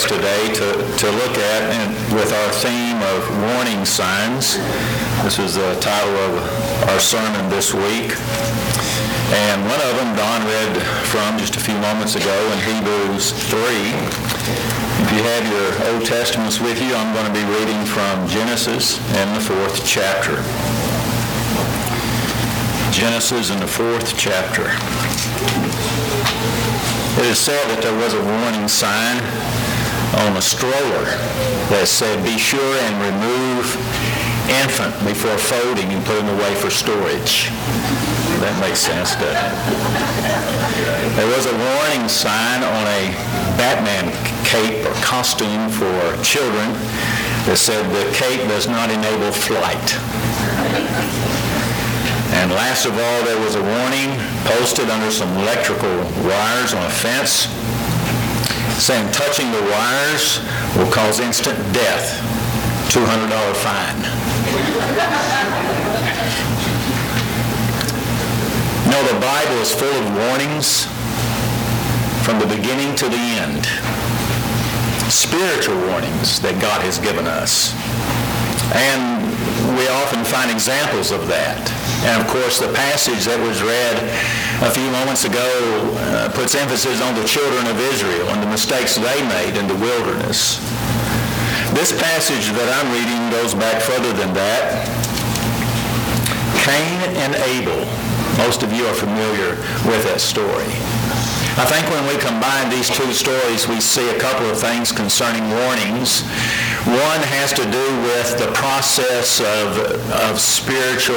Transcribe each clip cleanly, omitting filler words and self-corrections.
text today to look at, and with our theme of warning signs. This was the title of our sermon this week. And one of them Don read from just a few moments ago in Hebrews 3. If you have your Old Testaments with you, I'm going to be reading from Genesis in the 4th chapter. Genesis in the 4th chapter. It is said that there was a warning sign on a stroller that said, "Be sure and remove infant before folding and put him away for storage." That makes sense, doesn't it? There was a warning sign on a Batman cape or costume for children that said, "The cape does not enable flight." And last of all, there was a warning posted under some electrical wires on a fence saying touching the wires will cause instant death, $200 fine. No, the Bible is full of warnings from the beginning to the end. Spiritual warnings that God has given us. And we often find examples of that. And of course, the passage that was read a few moments ago puts emphasis on the children of Israel and the mistakes they made in the wilderness. This passage that I'm reading goes back further than that. Cain and Abel. Most of you are familiar with that story. I think when we combine these two stories, we see a couple of things concerning warnings. One has to do with the process of a spiritual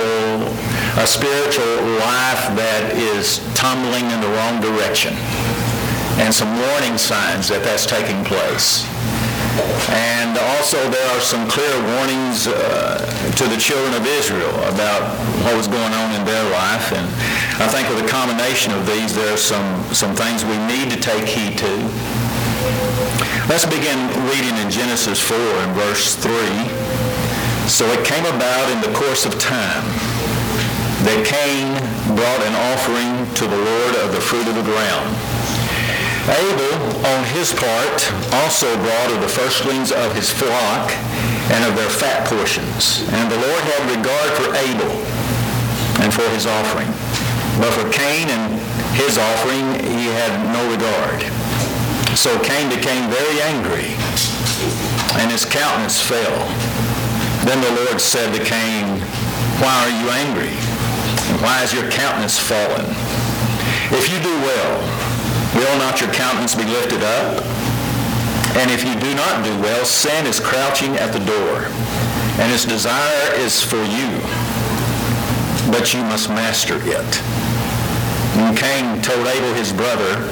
life that is tumbling in the wrong direction, and some warning signs that that's taking place. And also there are some clear warnings to the children of Israel about what was going on in their life. And I think with a combination of these, there are some things we need to take heed to. Let's begin reading in Genesis 4 and verse 3. "So it came about in the course of time that Cain brought an offering to the Lord of the fruit of the ground. Abel, on his part, also brought of the firstlings of his flock and of their fat portions. And the Lord had regard for Abel and for his offering. But for Cain and his offering he had no regard. So Cain became very angry, and his countenance fell. Then the Lord said to Cain, 'Why are you angry? And why is your countenance fallen? If you do well, will not your countenance be lifted up? And if you do not do well, sin is crouching at the door, and its desire is for you, but you must master it.' And Cain told Abel his brother,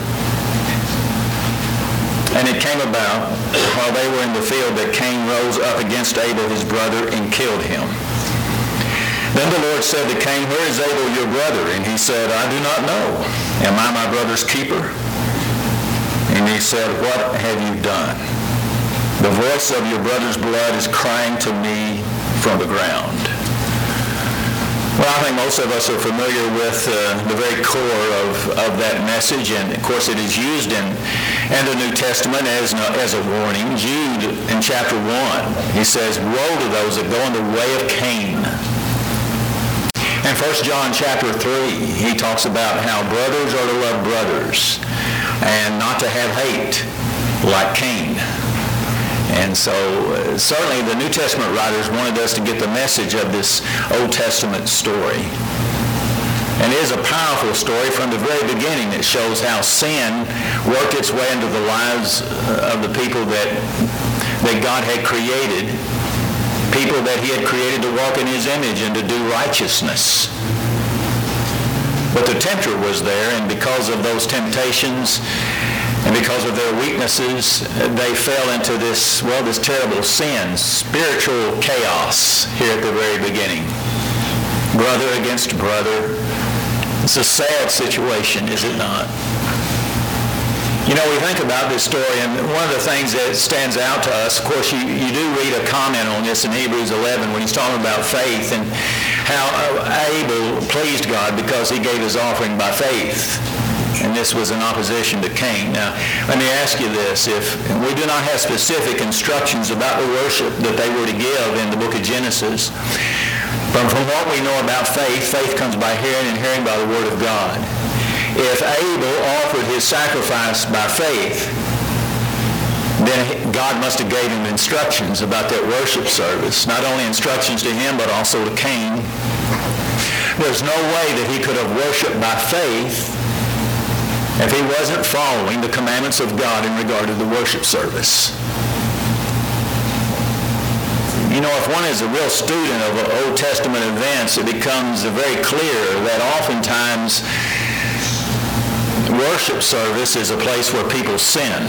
and it came about, while they were in the field, that Cain rose up against Abel his brother and killed him. Then the Lord said to Cain, 'Where is Abel your brother?' And he said, 'I do not know. Am I my brother's keeper?' And he said, 'What have you done? The voice of your brother's blood is crying to me from the ground.'" Well, I think most of us are familiar with the very core of that message, and of course it is used in the New Testament as a warning. Jude in chapter 1, he says, "Woe to those that go in the way of Cain." In 1 John chapter 3, he talks about how brothers are to love brothers and not to have hate like Cain. And so certainly the New Testament writers wanted us to get the message of this Old Testament story. And it is a powerful story from the very beginning. It shows how sin worked its way into the lives of the people that God had created, people that he had created to walk in his image and to do righteousness. But the tempter was there, and because of those temptations and because of their weaknesses, they fell into this terrible sin, spiritual chaos here at the very beginning. Brother against brother. It's a sad situation, is it not? You know, we think about this story, and one of the things that stands out to us, of course, you do read a comment on this in Hebrews 11 when he's talking about faith and how Abel pleased God because he gave his offering by faith. And this was in opposition to Cain. Now, let me ask you this. If we do not have specific instructions about the worship that they were to give in the book of Genesis, but from what we know about faith, faith comes by hearing and hearing by the Word of God. If Abel offered his sacrifice by faith, then God must have gave him instructions about that worship service. Not only instructions to him, but also to Cain. There's no way that he could have worshiped by faith if he wasn't following the commandments of God in regard to the worship service. You know, if one is a real student of Old Testament events, it becomes very clear that oftentimes worship service is a place where people sin.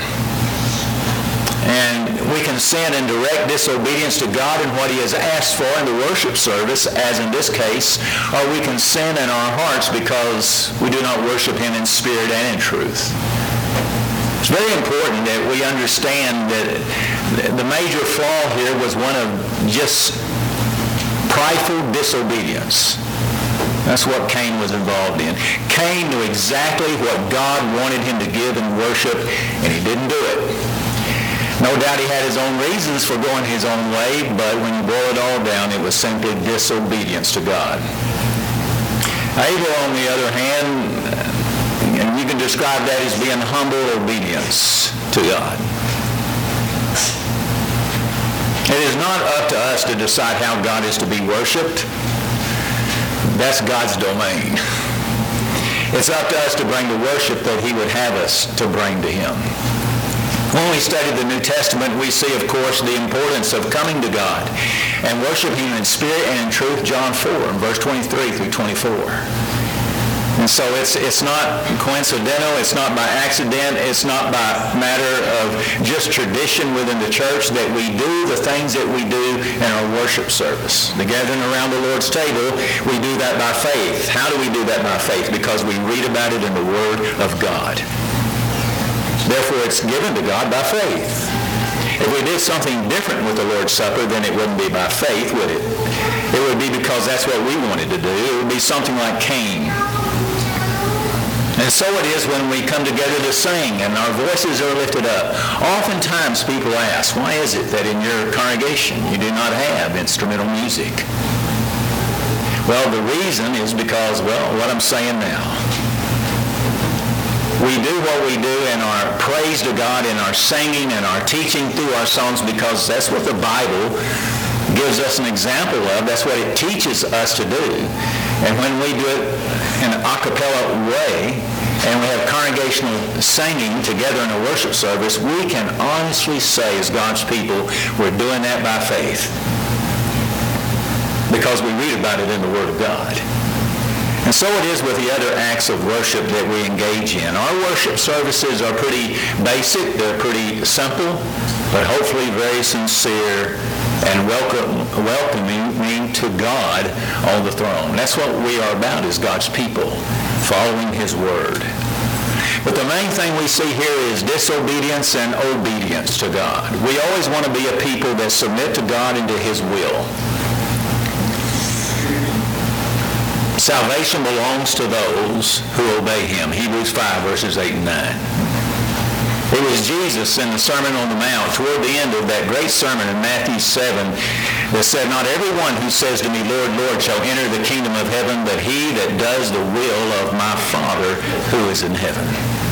And we can sin in direct disobedience to God and what he has asked for in the worship service, as in this case, or we can sin in our hearts because we do not worship him in spirit and in truth. It's very important that we understand that the major flaw here was one of just prideful disobedience. That's what Cain was involved in. Cain knew exactly what God wanted him to give in worship, and he didn't do it. No doubt he had his own reasons for going his own way, but when you boil it all down, it was simply disobedience to God. Abel, on the other hand, and you can describe that as being humble obedience to God. It is not up to us to decide how God is to be worshipped. That's God's domain. It's up to us to bring the worship that he would have us to bring to him. When we study the New Testament, we see, of course, the importance of coming to God and worshiping him in spirit and in truth, John 4, verse 23 through 24. And so it's not coincidental, it's not by accident, it's not by matter of just tradition within the church that we do the things that we do in our worship service. The gathering around the Lord's table, we do that by faith. How do we do that by faith? Because we read about it in the Word of God. Therefore, it's given to God by faith. If we did something different with the Lord's Supper, then it wouldn't be by faith, would it? It would be because that's what we wanted to do. It would be something like Cain. And so it is when we come together to sing and our voices are lifted up. Oftentimes people ask, why is it that in your congregation you do not have instrumental music? Well, the reason is because, what I'm saying now. We do what we do in our praise to God, in our singing and our teaching through our songs, because that's what the Bible gives us an example of. That's what it teaches us to do. And when we do it in an a cappella way, and we have congregational singing together in a worship service, we can honestly say as God's people, we're doing that by faith. Because we read about it in the Word of God. And so it is with the other acts of worship that we engage in. Our worship services are pretty basic, they're pretty simple, but hopefully very sincere and welcoming to God on the throne. That's what we are about as God's people, following his word. But the main thing we see here is disobedience and obedience to God. We always want to be a people that submit to God and to his will. Salvation belongs to those who obey him. Hebrews 5, verses 8 and 9. It was Jesus in the Sermon on the Mount, toward the end of that great sermon in Matthew 7, that said, "Not everyone who says to me, Lord, Lord, shall enter the kingdom of heaven, but he that does the will of my Father who is in heaven."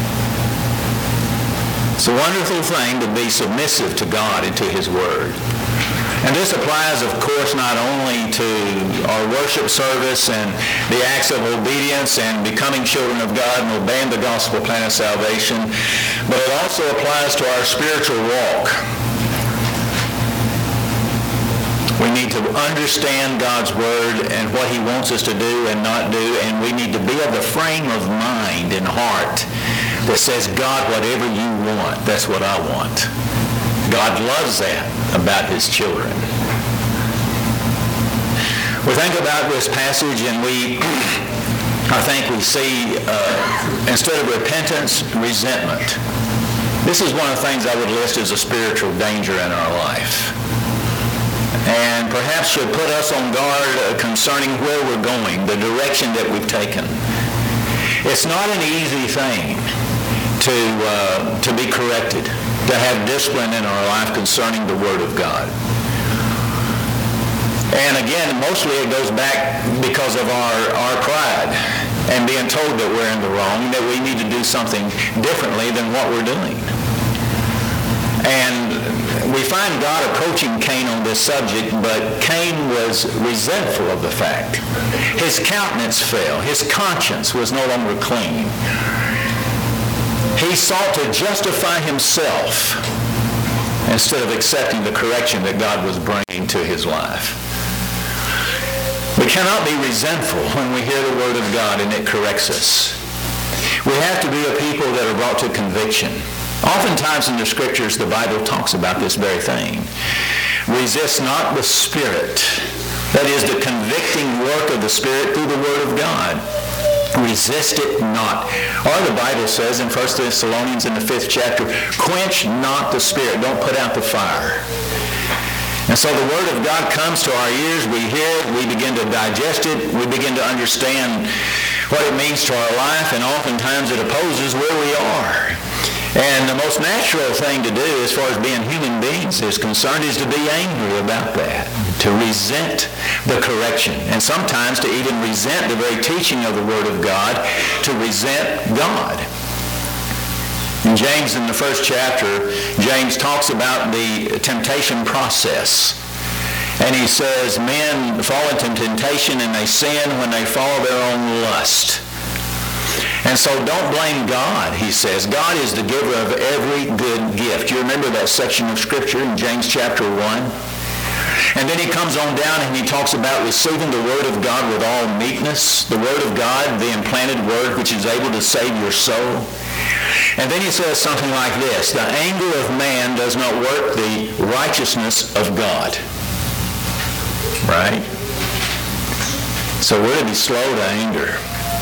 It's a wonderful thing to be submissive to God and to his word. And this applies, of course, not only to our worship service and the acts of obedience and becoming children of God and obeying the gospel plan of salvation, but it also applies to our spiritual walk. We need to understand God's word and what he wants us to do and not do, and we need to be of the frame of mind and heart that says, God, whatever you want, that's what I want. God loves that about his children. We think about this passage and I think we see, instead of repentance, resentment. This is one of the things I would list as a spiritual danger in our life. And perhaps should put us on guard concerning where we're going, the direction that we've taken. It's not an easy thing to be corrected, to have discipline in our life concerning the Word of God. And again, mostly it goes back because of our pride and being told that we're in the wrong, that we need to do something differently than what we're doing. And we find God approaching Cain on this subject, but Cain was resentful of the fact. His countenance fell. His conscience was no longer clean. He sought to justify himself instead of accepting the correction that God was bringing to his life. We cannot be resentful when we hear the Word of God and it corrects us. We have to be a people that are brought to conviction. Oftentimes in the Scriptures, the Bible talks about this very thing. Resist not the Spirit. That is the convicting work of the Spirit through the Word of God. Resist it not. Or the Bible says in 1 Thessalonians in the 5th chapter, quench not the Spirit. Don't put out the fire. And so the Word of God comes to our ears, we hear it, we begin to digest it, we begin to understand what it means to our life, and oftentimes it opposes where we are. And the most natural thing to do as far as being human beings is concerned is to be angry about that, to resent the correction, and sometimes to even resent the very teaching of the Word of God, to resent God. In James, in the 1st chapter, James talks about the temptation process. And he says, men fall into temptation and they sin when they follow their own lust. And so don't blame God, he says. God is the giver of every good gift. You remember that section of Scripture in James chapter 1? And then he comes on down and he talks about receiving the Word of God with all meekness. The Word of God, the implanted Word, which is able to save your soul. And then he says something like this, the anger of man does not work the righteousness of God. Right? So we're to be slow to anger.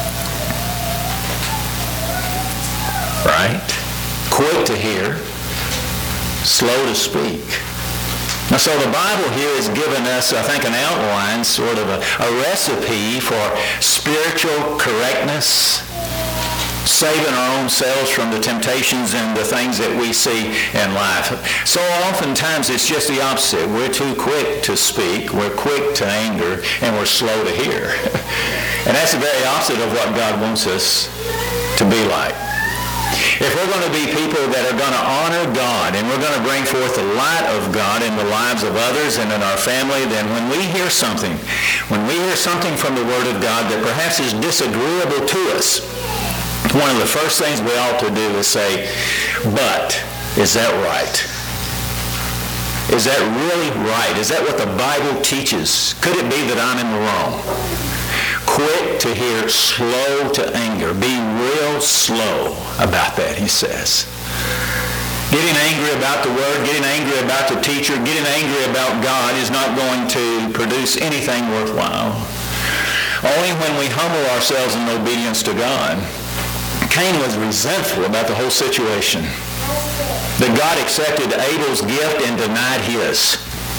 Right? Quick to hear, slow to speak. Now, so the Bible here has given us, I think, an outline, sort of a recipe for spiritual correctness, saving our own selves from the temptations and the things that we see in life. So oftentimes it's just the opposite. We're too quick to speak, we're quick to anger, and we're slow to hear. And that's the very opposite of what God wants us to be like. If we're going to be people that are going to honor God and we're going to bring forth the light of God in the lives of others and in our family, then when we hear something from the Word of God that perhaps is disagreeable to us, one of the first things we ought to do is say, but is that right? Is that really right? Is that what the Bible teaches? Could it be that I'm in the wrong? Quick to hear, slow to anger. Be real slow about that, he says. Getting angry about the Word, getting angry about the teacher, getting angry about God is not going to produce anything worthwhile. Only when we humble ourselves in obedience to God. Cain was resentful about the whole situation. That God accepted Abel's gift and denied his.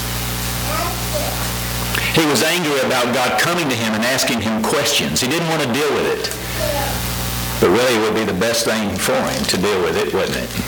He was angry about God coming to him and asking him questions. He didn't want to deal with it. But really it would be the best thing for him to deal with it, wouldn't it?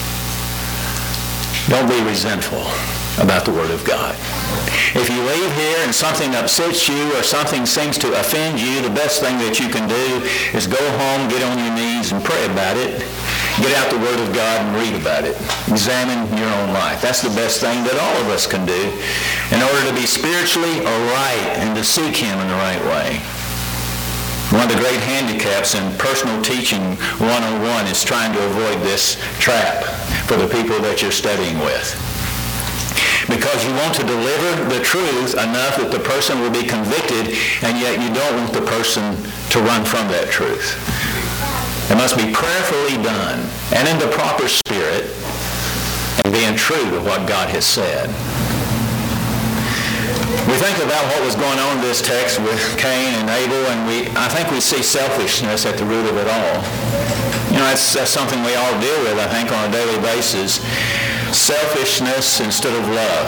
Don't be resentful about the Word of God. If you leave here and something upsets you or something seems to offend you, the best thing that you can do is go home, get on your knees and pray about it. Get out the Word of God and read about it. Examine your own life. That's the best thing that all of us can do in order to be spiritually right and to seek Him in the right way. One of the great handicaps in personal teaching 101 is trying to avoid this trap for the people that you're studying with. Because you want to deliver the truth enough that the person will be convicted, and yet you don't want the person to run from that truth. It must be prayerfully done and in the proper spirit and being true to what God has said. We think about what was going on in this text with Cain and Abel, and I think we see selfishness at the root of it all. You know, that's something we all deal with, I think, on a daily basis. Selfishness instead of love.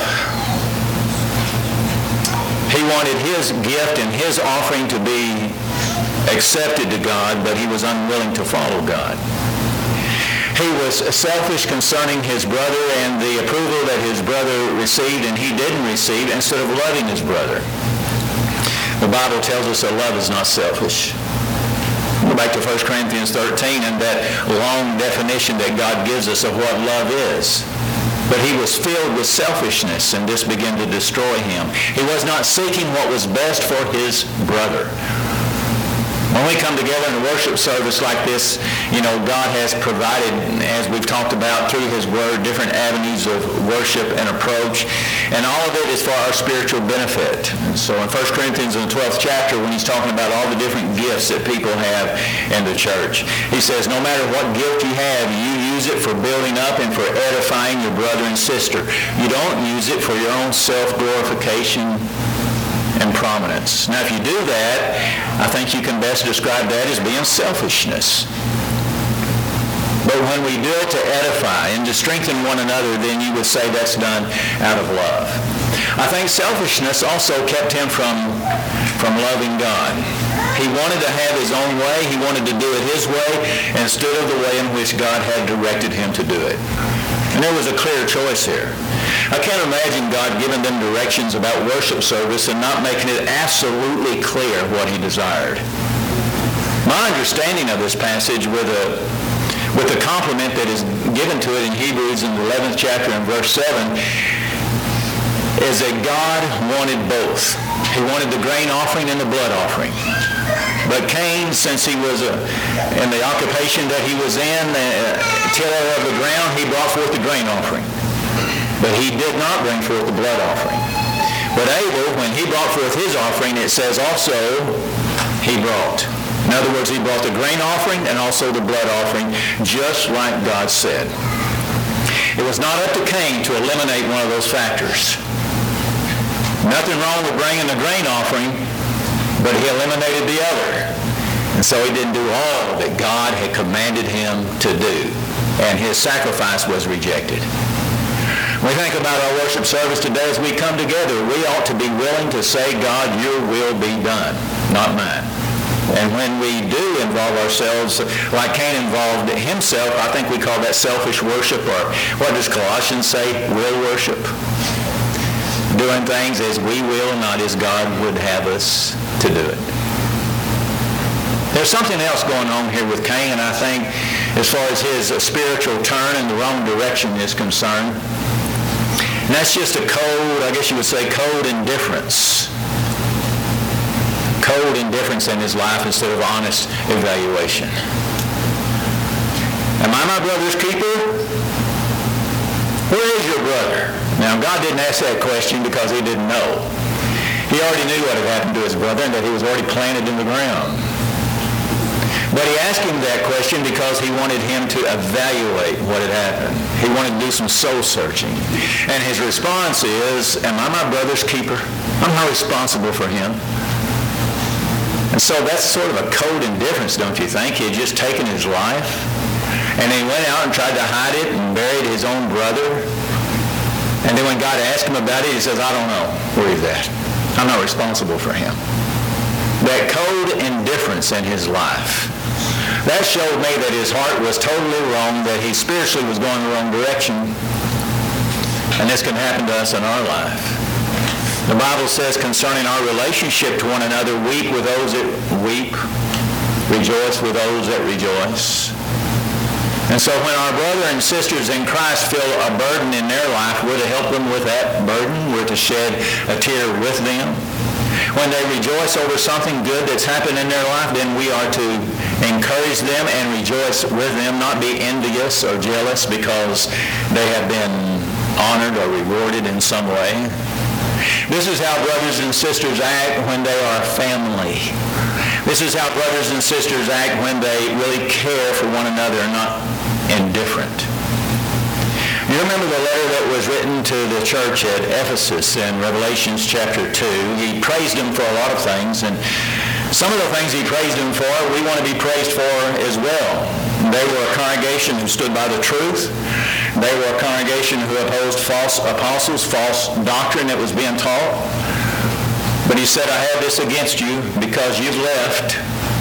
He wanted his gift and his offering to be accepted to God, but he was unwilling to follow God. He was selfish concerning his brother and the approval that his brother received and he didn't receive, instead of loving his brother. The Bible tells us that love is not selfish. Go back to 1 Corinthians 13 and that long definition that God gives us of what love is. But he was filled with selfishness, and this began to destroy him. He was not seeking what was best for his brother. When we come together in a worship service like this, God has provided, as we've talked about through his word, different avenues of worship and approach, and all of it is for our spiritual benefit. And so in 1 Corinthians in the 12th chapter, when he's talking about all the different gifts that people have in the church, he says, no matter what gift you have, you use it for building up and for edifying your brother and sister. You don't use it for your own self-glorification and prominence. Now, if you do that, I think you can best describe that as being selfishness. But when we do it to edify and to strengthen one another, then you would say that's done out of love. I think selfishness also kept him from loving God. He wanted to have his own way. He wanted to do it his way instead of the way in which God had directed him to do it. And there was a clear choice here. I can't imagine God giving them directions about worship service and not making it absolutely clear what he desired. My understanding of this passage with the compliment that is given to it in Hebrews in the 11th chapter and verse 7 is that God wanted both. He wanted the grain offering and the blood offering. But Cain, since he was in the occupation that he was in, tiller of the ground, he brought forth the grain offering. But he did not bring forth the blood offering. But Abel, when he brought forth his offering, it says also he brought. In other words, he brought the grain offering and also the blood offering, just like God said. It was not up to Cain to eliminate one of those factors. Nothing wrong with bringing the grain offering, but he eliminated the other. And so he didn't do all that God had commanded him to do. And his sacrifice was rejected. When we think about our worship service today as we come together, we ought to be willing to say, God, your will be done, not mine. And when we do involve ourselves, like Cain involved himself, I think we call that selfish worship, or what does Colossians say? Will worship. Doing things as we will, not as God would have us to do it. There's something else going on here with Cain, and I think as far as his spiritual turn in the wrong direction is concerned, and that's just a cold, I guess you would say, cold indifference. Cold indifference in his life instead of honest evaluation. Am I my brother's keeper? Where is your brother? Now, God didn't ask that question because he didn't know. He already knew what had happened to his brother and that he was already planted in the ground. But he asked him that question because he wanted him to evaluate what had happened. He wanted to do some soul searching. And his response is, am I my brother's keeper? I'm not responsible for him. And so that's sort of a cold indifference, don't you think? He had just taken his life, and he went out and tried to hide it and buried his own brother. And then when God asked him about it, he says, I don't know where he's at. I'm not responsible for him. That cold indifference in his life, that showed me that his heart was totally wrong, that he spiritually was going the wrong direction. And this can happen to us in our life. The Bible says concerning our relationship to one another, weep with those that weep, rejoice with those that rejoice. And so when our brother and sisters in Christ feel a burden in their life, we're to help them with that burden. We're to shed a tear with them. When they rejoice over something good that's happened in their life, then we are to encourage them and rejoice with them, not be envious or jealous because they have been honored or rewarded in some way. This is how brothers and sisters act when they are family. This is how brothers and sisters act when they really care for one another and not indifferent. You remember the letter that was written to the church at Ephesus in Revelations chapter 2. He praised them for a lot of things, and some of the things he praised them for, we want to be praised for as well. They were a congregation who stood by the truth. They were a congregation who opposed false apostles, false doctrine that was being taught. But he said, I have this against you because you've left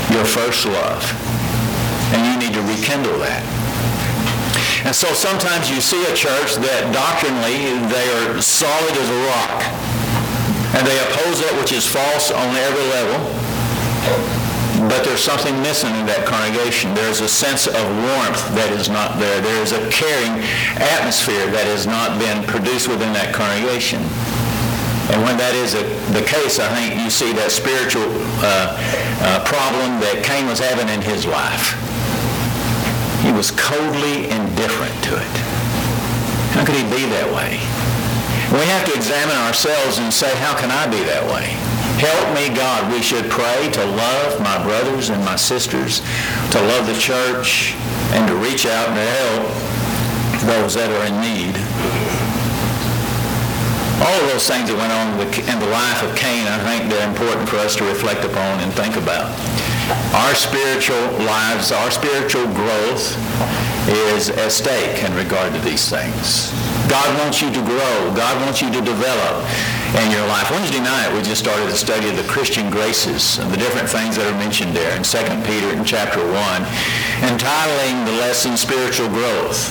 your first love. And you need to rekindle that. And so sometimes you see a church that doctrinally they are solid as a rock. And they oppose that which is false on every level. But there's something missing in that congregation. There's a sense of warmth that is not there. There is a caring atmosphere that has not been produced within that congregation. And when that is the case, I think you see that spiritual problem that Cain was having in his life. He was coldly indifferent to it. How could he be that way? We have to examine ourselves and say, how can I be that way? Help me, God. We should pray to love my brothers and my sisters, to love the church, and to reach out and to help those that are in need. All of those things that went on in the life of Cain, I think they're important for us to reflect upon and think about. Our spiritual lives, our spiritual growth is at stake in regard to these things. God wants you to grow. God wants you to develop in your life. Wednesday night, we just started the study of the Christian graces and the different things that are mentioned there in 2 Peter in chapter 1, entitling the lesson Spiritual Growth.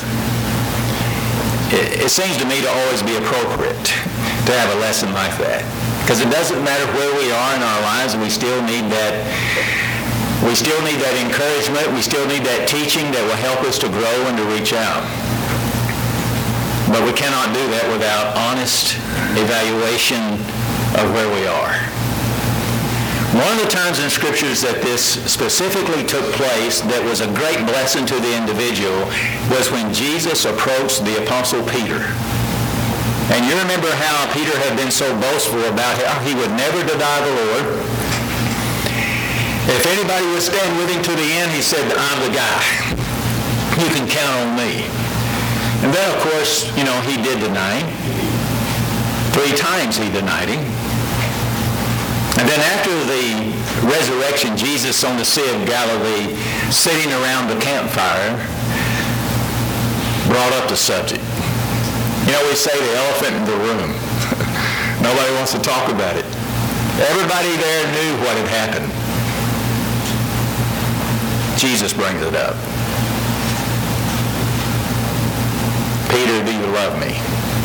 It seems to me to always be appropriate to have a lesson like that, because it doesn't matter where we are in our lives, we still need that. We still need that encouragement. We still need that teaching that will help us to grow and to reach out. But we cannot do that without honest evaluation of where we are. One of the times in Scriptures that this specifically took place that was a great blessing to the individual was when Jesus approached the Apostle Peter. And you remember how Peter had been so boastful about how he would never deny the Lord. If anybody would stand with him to the end, he said, I'm the guy. You can count on me. And then, of course, he did deny him. 3 times he denied him. And then after the resurrection, Jesus on the Sea of Galilee, sitting around the campfire, brought up the subject. We say the elephant in the room. Nobody wants to talk about it. Everybody there knew what had happened. Jesus brings it up. Peter, do you love me?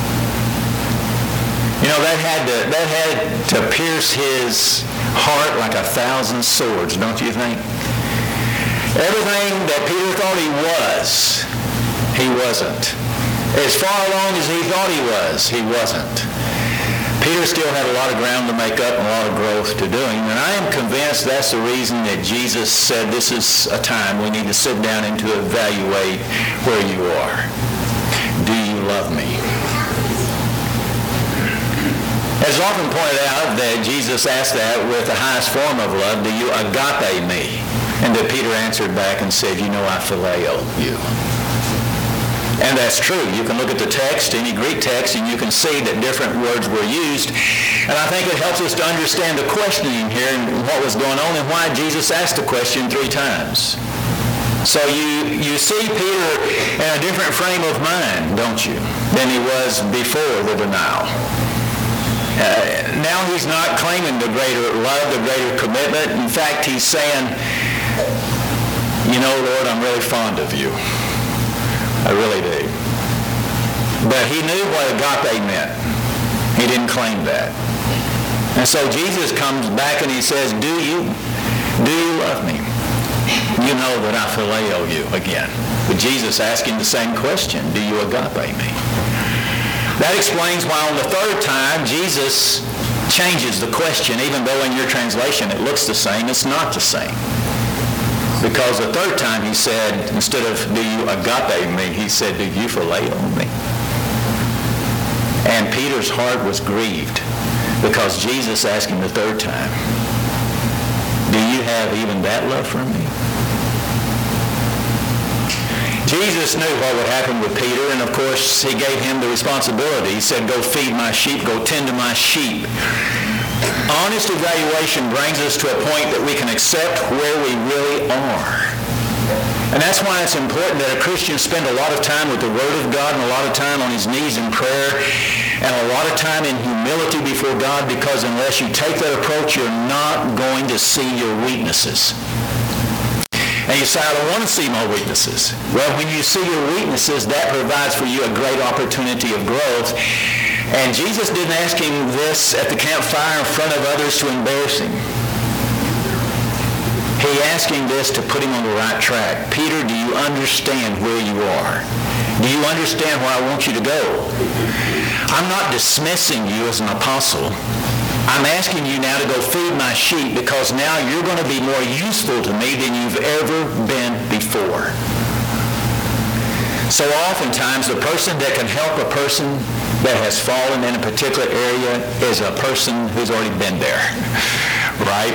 That had to pierce his heart like 1,000 swords, don't you think? Everything that Peter thought he wasn't. As far along as he thought he wasn't. Peter still had a lot of ground to make up and a lot of growth to do. And I am convinced that's the reason that Jesus said this is a time we need to sit down and to evaluate where you are. Do you love me? As often pointed out that Jesus asked that with the highest form of love, do you agape me? And that Peter answered back and said, I phileo you. And that's true. You can look at the text, any Greek text, and you can see that different words were used. And I think it helps us to understand the questioning here and what was going on and why Jesus asked the question 3 times. So you see Peter in a different frame of mind, don't you, than he was before the denial. Now he's not claiming the greater love, the greater commitment. In fact, he's saying, Lord, I'm really fond of you. I really do. But he knew what agape meant. He didn't claim that. And so Jesus comes back and he says, do you love me? You know that I phileo you again. But Jesus asking the same question, do you agape me? That explains why on the 3rd time Jesus changes the question, even though in your translation it looks the same, it's not the same. Because the 3rd time he said, instead of do you agape me, he said, do you phileo me? And Peter's heart was grieved because Jesus asked him the 3rd time, do you have even that love for me? Jesus knew what would happen with Peter, and of course he gave him the responsibility. He said, go feed my sheep, go tend to my sheep. Honest evaluation brings us to a point that we can accept where we really are. And that's why it's important that a Christian spend a lot of time with the Word of God and a lot of time on his knees in prayer and a lot of time in humility before God, because unless you take that approach, you're not going to see your weaknesses. And you say, I don't want to see my weaknesses. Well, when you see your weaknesses, that provides for you a great opportunity of growth. And Jesus didn't ask him this at the campfire in front of others to embarrass him. He asked him this to put him on the right track. Peter, do you understand where you are? Do you understand where I want you to go? I'm not dismissing you as an apostle. I'm asking you now to go feed my sheep, because now you're going to be more useful to me than you've ever been before. So oftentimes, the person that can help a person that has fallen in a particular area is a person who's already been there, right?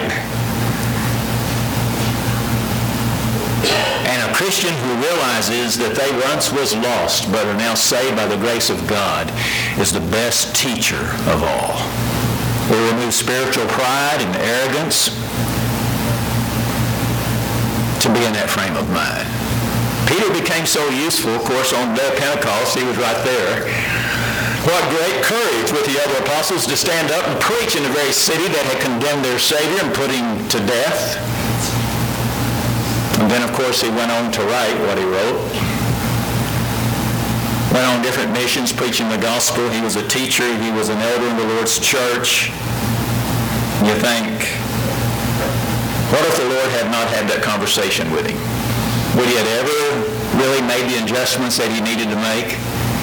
And a Christian who realizes that they once was lost but are now saved by the grace of God is the best teacher of all. It will remove spiritual pride and arrogance to be in that frame of mind. Peter became so useful, of course, on the day of Pentecost. He was right there. What great courage with the other apostles to stand up and preach in the very city that had condemned their Savior and put him to death. And then, of course, he went on to write what he wrote. Went on different missions preaching the gospel. He was a teacher. He was an elder in the Lord's church. You think, what if the Lord had not had that conversation with him? Would he have ever really made the adjustments that he needed to make?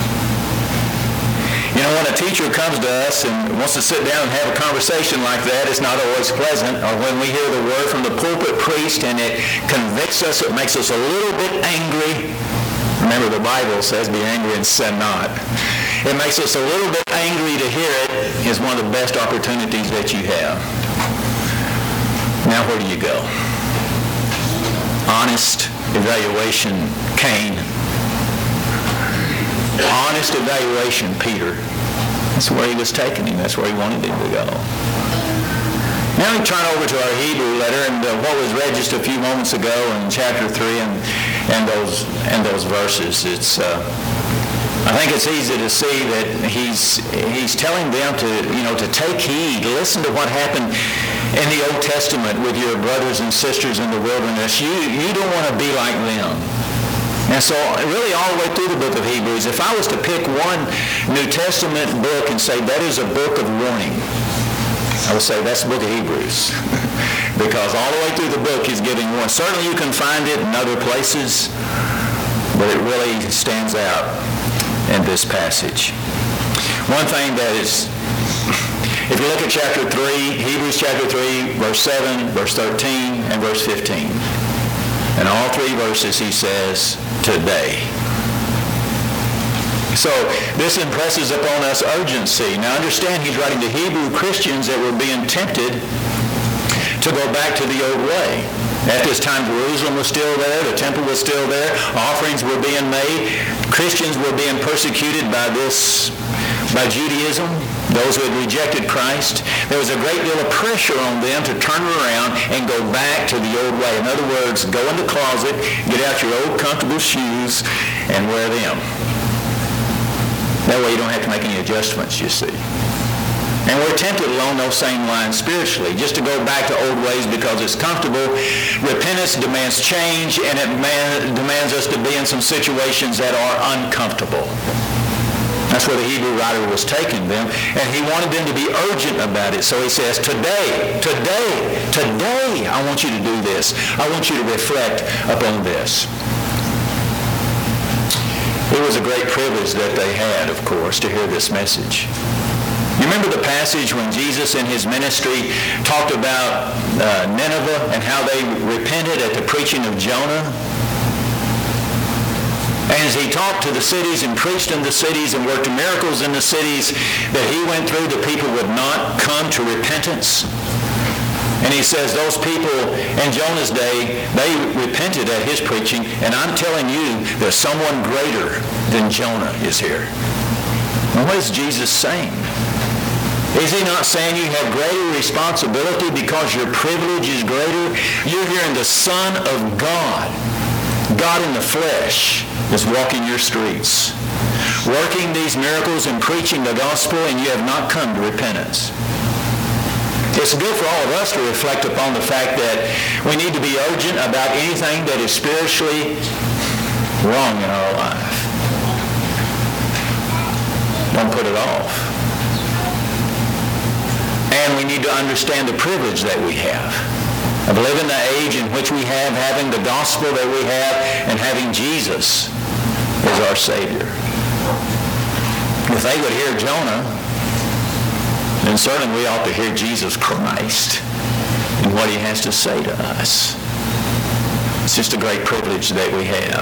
You know, when a teacher comes to us and wants to sit down and have a conversation like that, it's not always pleasant. Or when we hear the word from the pulpit priest and it convicts us, it makes us a little bit angry. Remember, the Bible says, be angry and sin not. It makes us a little bit angry to hear it. Is one of the best opportunities that you have. Now, where do you go? Honest evaluation, Cain. Honest evaluation, Peter. That's where he was taking him. That's where he wanted him to go. Now we turn over to our Hebrew letter, and what was read just a few moments ago in chapter 3 and those verses. It's I think it's easy to see that he's telling them to take heed, listen to what happened in the Old Testament with your brothers and sisters in the wilderness. You don't want to be like them. And so really all the way through the book of Hebrews, if I was to pick one New Testament book and say that is a book of warning, I would say that's the book of Hebrews. Because all the way through the book he's giving warning. Certainly you can find it in other places, but it really stands out in this passage. One thing that is, if you look at chapter 3, Hebrews chapter 3, verse 7, verse 13, and verse 15. In all three verses he says, today. So this impresses upon us urgency. Now understand, he's writing to Hebrew Christians that were being tempted to go back to the old way. At this time, Jerusalem was still there. The temple was still there. Offerings were being made. Christians were being persecuted by Judaism, those who had rejected Christ. There was a great deal of pressure on them to turn around and go back to the old way. In other words, go in the closet, get out your old comfortable shoes, and wear them. That way you don't have to make any adjustments, you see. And we're tempted along those same lines spiritually, just to go back to old ways because it's comfortable. Repentance demands change, and it demands us to be in some situations that are uncomfortable. That's where the Hebrew writer was taking them, and he wanted them to be urgent about it. So he says, today, I want you to do this. I want you to reflect upon this. It was a great privilege that they had, of course, to hear this message. You remember the passage when Jesus in his ministry talked about Nineveh and how they repented at the preaching of Jonah? And as he talked to the cities and preached in the cities and worked miracles in the cities that he went through, the people would not come to repentance. And he says those people in Jonah's day, they repented at his preaching. And I'm telling you, there's someone greater than Jonah is here. And what is Jesus saying? Is he not saying you have greater responsibility because your privilege is greater? You're hearing the Son of God, God in the flesh, is walking your streets, working these miracles and preaching the gospel, and you have not come to repentance. It's good for all of us to reflect upon the fact that we need to be urgent about anything that is spiritually wrong in our life. Don't put it off. And we need to understand the privilege that we have of living the age in which we have, having the gospel that we have, and having Jesus as our Savior. If they would hear Jonah, then certainly we ought to hear Jesus Christ and what he has to say to us. It's just a great privilege that we have.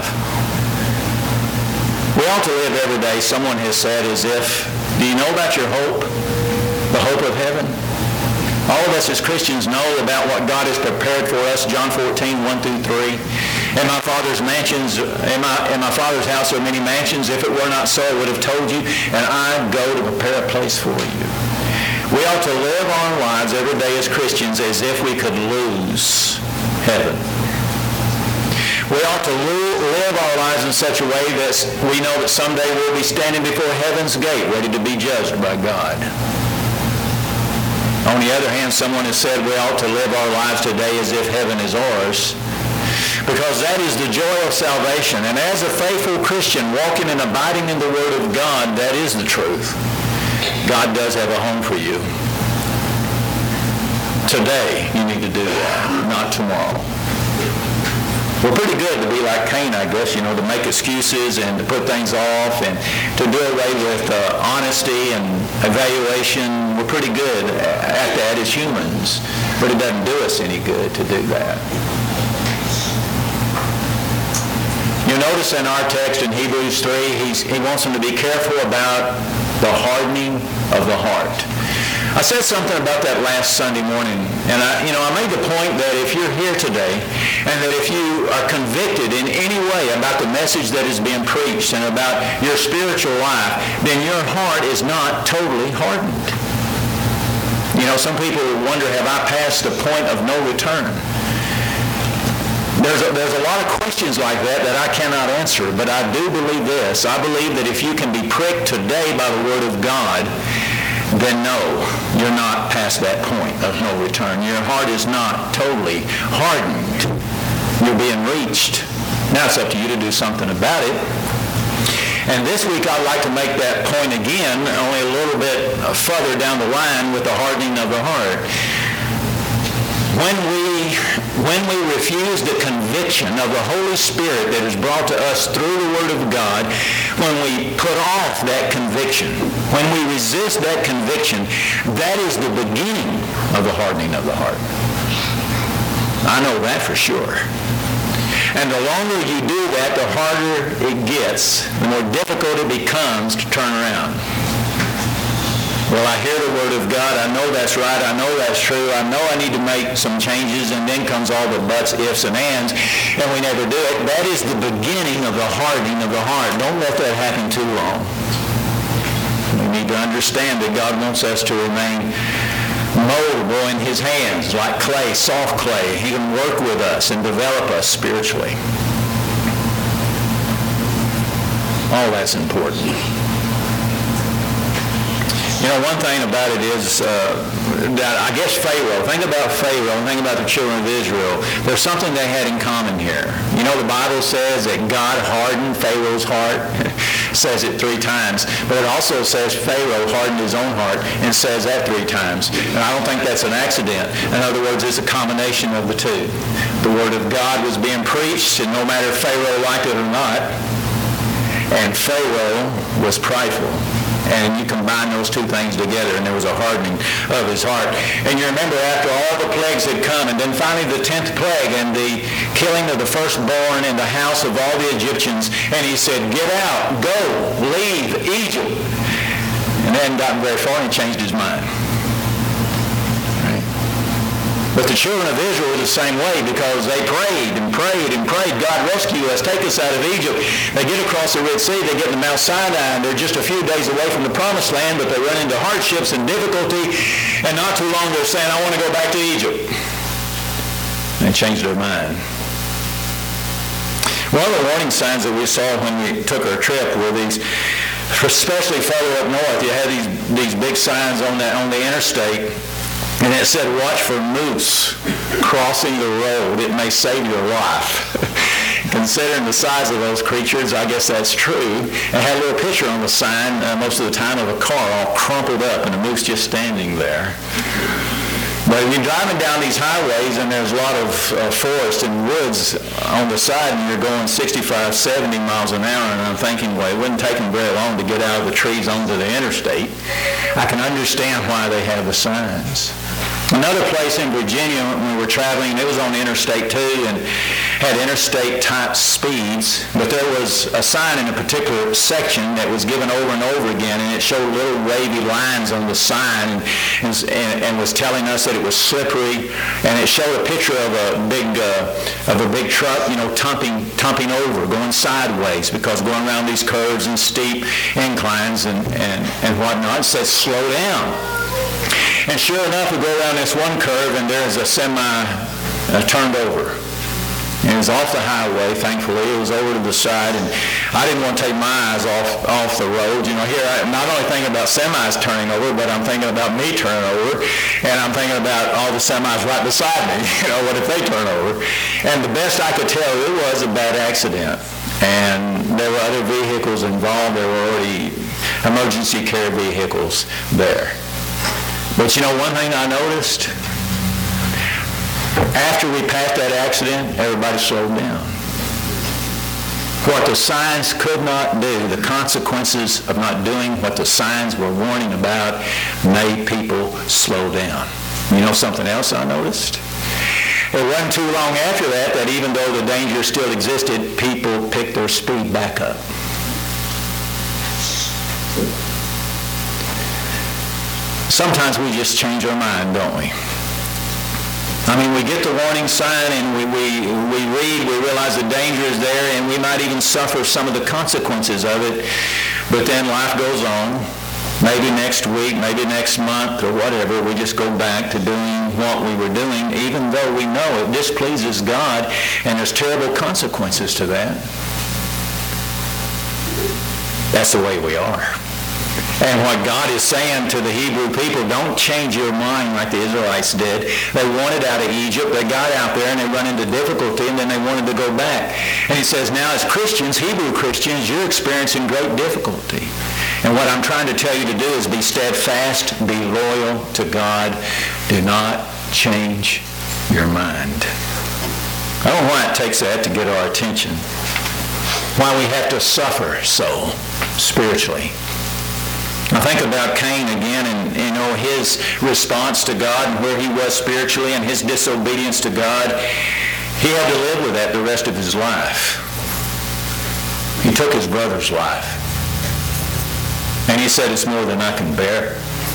We ought to live every day, someone has said, as if, do you know about your hope? The hope of heaven? All of us as Christians know about what God has prepared for us, John 14, 1 through 3. In my Father's mansions, in my Father's house are many mansions. If it were not so, I would have told you, and I go to prepare a place for you. We ought to live our lives every day as Christians as if we could lose heaven. We ought to live our lives in such a way that we know that someday we'll be standing before heaven's gate, ready to be judged by God. On the other hand, someone has said we ought to live our lives today as if heaven is ours, because that is the joy of salvation. And as a faithful Christian, walking and abiding in the Word of God, that is the truth. God does have a home for you. Today, you need to do that, not tomorrow. We're pretty good to be like Cain, I guess, to make excuses and to put things off and to do away with honesty and evaluation. We're pretty good at that as humans, but it doesn't do us any good to do that. You notice in our text in Hebrews 3, he wants them to be careful about the hardening of the heart. I said something about that last Sunday morning, and I made the point that if you're here today, and that if you are convicted in any way about the message that is being preached and about your spiritual life, then your heart is not totally hardened. Some people wonder, have I passed the point of no return? There's a lot of questions like that I cannot answer, but I do believe this. I believe that if you can be pricked today by the Word of God, then no, you're not past that point of no return. Your heart is not totally hardened. You're being reached. Now it's up to you to do something about it. And this week I'd like to make that point again, only a little bit further down the line with the hardening of the heart. When we refuse the conviction of the Holy Spirit that is brought to us through the Word of God, when we put off that conviction, when we resist that conviction, that is the beginning of the hardening of the heart. I know that for sure. And the longer you do that, the harder it gets, the more difficult it becomes to turn around. Well, I hear the Word of God. I know that's right. I know that's true. I know I need to make some changes, and then comes all the buts, ifs, and ands, and we never do it. That is the beginning of the hardening of the heart. Don't let that happen too long. We need to understand that God wants us to remain moldable in His hands, like clay, soft clay. He can work with us and develop us spiritually. All that's important. One thing about it is that I guess Pharaoh, think about Pharaoh, think about the children of Israel. There's something they had in common here. The Bible says that God hardened Pharaoh's heart. Says it 3 times. But it also says Pharaoh hardened his own heart, and says that 3 times. And I don't think that's an accident. In other words, it's a combination of the two. The Word of God was being preached, and no matter if Pharaoh liked it or not, and Pharaoh was prideful. And you combine those 2 things together, and there was a hardening of his heart. And you remember after all the plagues had come, and then finally the 10th plague, and the killing of the firstborn in the house of all the Egyptians, and he said, get out, go, leave Egypt. And they hadn't gotten very far, and he changed his mind. But the children of Israel were the same way, because they prayed and prayed and prayed, God, rescue us, take us out of Egypt. They get across the Red Sea, they get to Mount Sinai, and they're just a few days away from the Promised Land, but they run into hardships and difficulty, and not too long they're saying, I want to go back to Egypt. And they changed their mind. One of the warning signs that we saw when we took our trip were these, especially further up north, you had these big signs on the interstate. And it said, watch for moose crossing the road. It may save your life. Considering the size of those creatures, I guess that's true. And had a little picture on the sign most of the time of a car all crumpled up and a moose just standing there. But if you're driving down these highways and there's a lot of forest and woods on the side and you're going 65, 70 miles an hour, and I'm thinking, well, it wouldn't take them very long to get out of the trees onto the interstate. I can understand why they have the signs. Another place in Virginia when we were traveling, it was on Interstate 2 and had interstate type speeds, but there was a sign in a particular section that was given over and over again, and it showed little wavy lines on the sign and was telling us that it was slippery, and it showed a picture of a big truck, tumping over, going sideways because going around these curves and steep inclines and whatnot. It says slow down. And sure enough, we go around this one curve and there's a semi turned over. And it was off the highway, thankfully. It was over to the side, and I didn't want to take my eyes off the road. Here I'm not only thinking about semis turning over, but I'm thinking about me turning over, and I'm thinking about all the semis right beside me. What if they turn over? And the best I could tell, it was a bad accident. And there were other vehicles involved. There were already emergency care vehicles there. But one thing I noticed? After we passed that accident, everybody slowed down. What the signs could not do, the consequences of not doing what the signs were warning about, made people slow down. Something else I noticed? It wasn't too long after that even though the danger still existed, people picked their speed back up. Sometimes we just change our mind, don't we? We get the warning sign and we read, we realize the danger is there, and we might even suffer some of the consequences of it. But then life goes on. Maybe next week, maybe next month or whatever, we just go back to doing what we were doing, even though we know it displeases God and there's terrible consequences to that. That's the way we are. And what God is saying to the Hebrew people, don't change your mind like the Israelites did. They wanted out of Egypt. They got out there and they run into difficulty, and then they wanted to go back. And he says, now as Christians, Hebrew Christians, you're experiencing great difficulty. And what I'm trying to tell you to do is be steadfast, be loyal to God. Do not change your mind. I don't know why it takes that to get our attention. Why we have to suffer so spiritually. I think about Cain again and his response to God and where he was spiritually and his disobedience to God. He had to live with that the rest of his life. He took his brother's life. And he said, it's more than I can bear.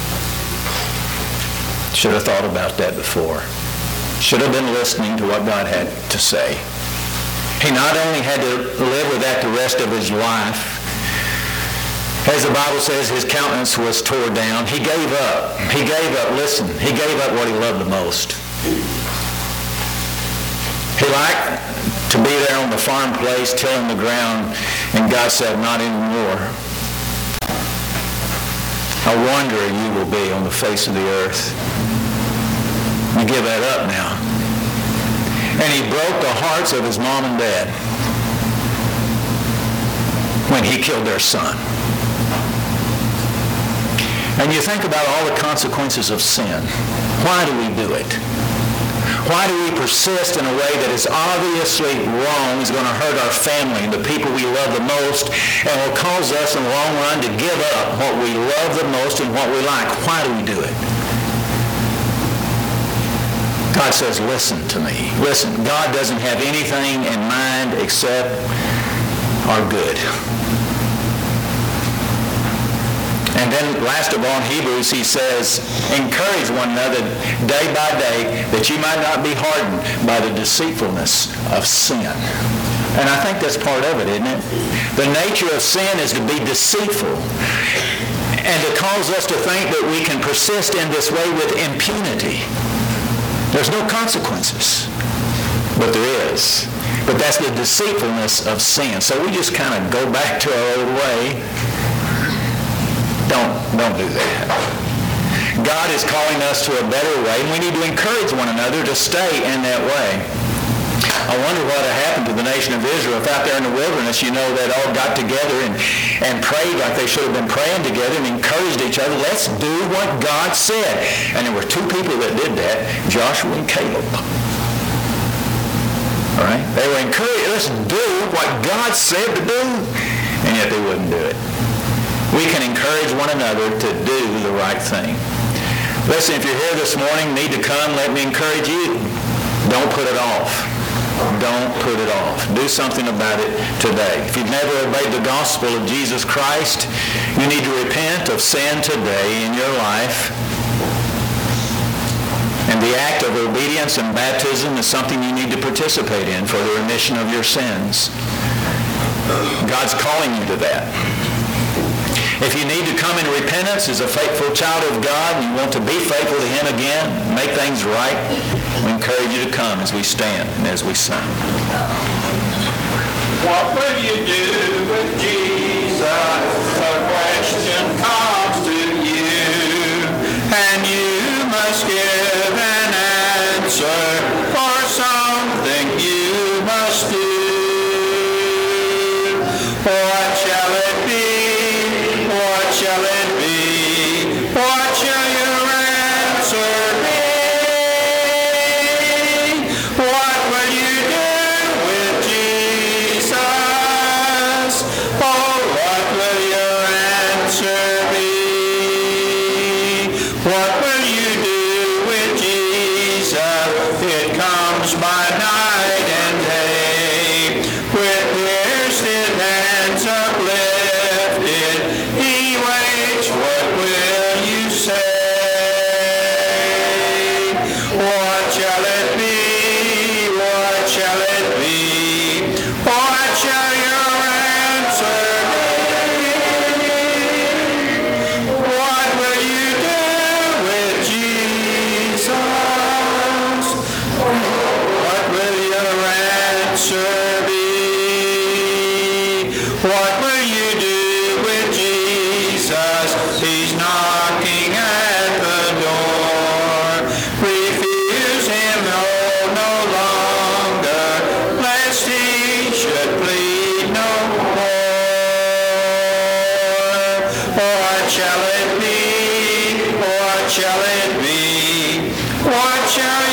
Should have thought about that before. Should have been listening to what God had to say. He not only had to live with that the rest of his life, as the Bible says, his countenance was tore down. He gave up. He gave up, listen, he gave up what he loved the most. He liked to be there on the farm place, tilling the ground, and God said, not anymore. A wanderer you will be on the face of the earth. You give that up now. And he broke the hearts of his mom and dad when he killed their son. And you think about all the consequences of sin. Why do we do it? Why do we persist in a way that is obviously wrong, is going to hurt our family, the people we love the most, and will cause us in the long run to give up what we love the most and what we like? Why do we do it? God says, listen to me. Listen, God doesn't have anything in mind except our good. And then last of all in Hebrews, he says, encourage one another day by day that you might not be hardened by the deceitfulness of sin. And I think that's part of it, isn't it? The nature of sin is to be deceitful and to cause us to think that we can persist in this way with impunity. There's no consequences, but there is. But that's the deceitfulness of sin. So we just kind of go back to our old way. Don't do that. God is calling us to a better way, and we need to encourage one another to stay in that way. I wonder what happened to the nation of Israel if out there in the wilderness, they'd all got together and prayed like they should have been praying together and encouraged each other. Let's do what God said. And there were two people that did that, Joshua and Caleb. All right? They were encouraged, let's do what God said to do, and yet they wouldn't do it. We can encourage one another to do the right thing. Listen, if you're here this morning, need to come, let me encourage you. Don't put it off. Don't put it off. Do something about it today. If you've never obeyed the gospel of Jesus Christ, you need to repent of sin today in your life. And the act of obedience and baptism is something you need to participate in for the remission of your sins. God's calling you to that. If you need to come in repentance as a faithful child of God and you want to be faithful to Him again, make things right, we encourage you to come as we stand and as we sing. What will you do with Jesus? The question comes to you, and you must give an answer for something you must do. What shall it be? What shall it be? What shall your answer be? What will you do with Jesus? Oh, what will your answer be? What will you do with Jesus? It comes by night and day, with pierced hands uplifted. He waits. What will you say? What shall it be? What shall it be? What shall your answer be? What will you do with Jesus? What will your answer be? What will you do with Jesus? He's knocking at the door. Refuse Him no longer, lest He should plead no more. What shall it be? What shall it be? What shall